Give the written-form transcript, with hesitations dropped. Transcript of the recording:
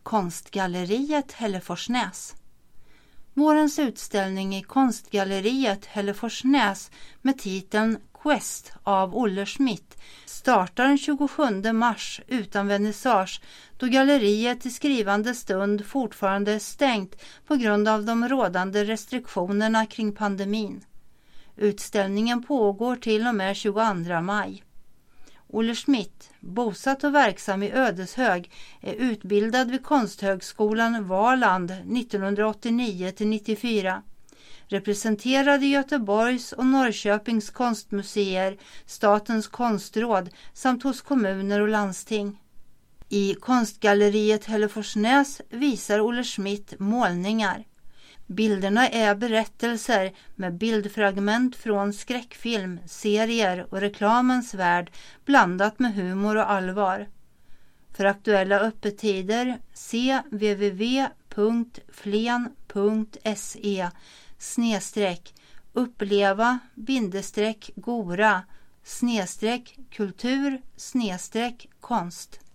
Konstgalleriet Hälleforsnäs. Vårens utställning i Konstgalleriet Hälleforsnäs med titeln Quest av Olle Schmidt startar den 27 mars utan vernissage, då galleriet i skrivande stund fortfarande är stängt på grund av de rådande restriktionerna kring pandemin. Utställningen pågår till och med 22 maj. Olle Schmidt, bosatt och verksam i Ödeshög, är utbildad vid Konsthögskolan Valand 1989-94. Representerad i Göteborgs och Norrköpings konstmuseer, Statens konstråd samt hos kommuner och landsting. I Konstgalleriet Hälleforsnäs visar Olle Schmidt målningar. Bilderna är berättelser med bildfragment från skräckfilm, serier och reklamens värld blandat med humor och allvar. För aktuella öppettider se www.flen.se/uppleva-gora-kultur-konst.